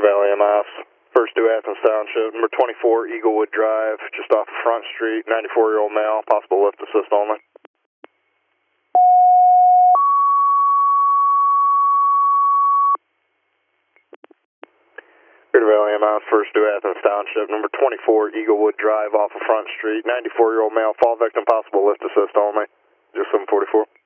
Valley MIS, first due Athens Township, number 24 Eaglewood Drive, just off of Front Street, 94-year-old male, possible lift assist only. Clear to Valley MIS, first due Athens Township, number 24 Eaglewood Drive, off of Front Street, 94-year-old male, fall victim, possible lift assist only, just 744.